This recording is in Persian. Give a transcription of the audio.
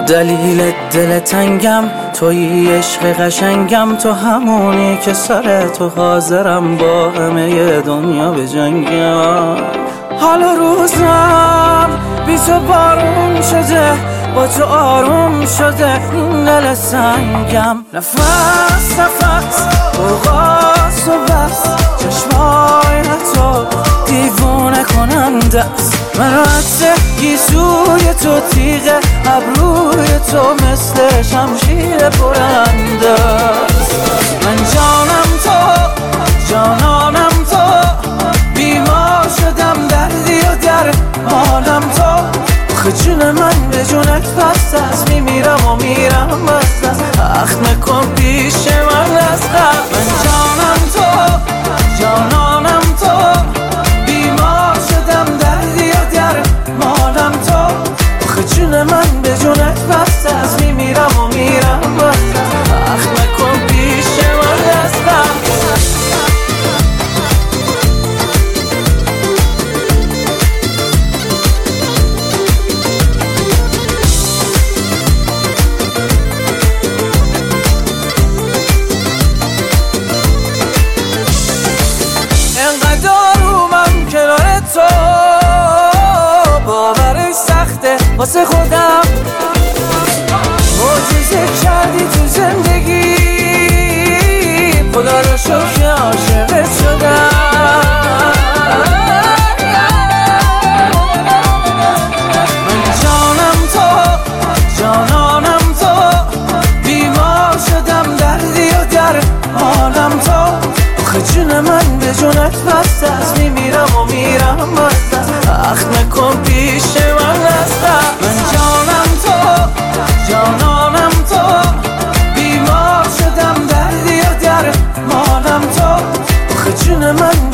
دلیل دل تنگم تویی، عشق قشنگم تو، همونی که سر تو حاضرم با همه دنیا بجنگم. حالا روزم بی تو بارون شده، با تو آروم شده این دل سنگم. نفس نفس برقاس و بس، چشمای تو دیوونه کننده است. من رد گیسوی تو، تیغ ابروی تو مثل شمشیر برنده است. من جانم تو، جانانم تو، بیمار شدم دردی و در مالم تو. آخه جون من به جونت بست است، میمیرم و میرم بست است. اخم نکن پیش من از قبل. من جانم تو، جانانم تو، بیمار شدم دردی و در مالم تو. آخه جون من به جونت بست است، میمیرم و میرم بست است. اخم نکن پیش من از قبل. واسه خودم معجزه کردی تو زندگی، خدا رو شکر عاشقت شدم. من جانم تو، جانانم تو، بیمار شدم دردی و در حالم تو. آخه جون من به جونت بست است، میمیرم و میرم بست است. اخ نکن پیش من است. من جانم تو، جانانم تو، بیمار شدم دردی و در مالم تو. آخه جون من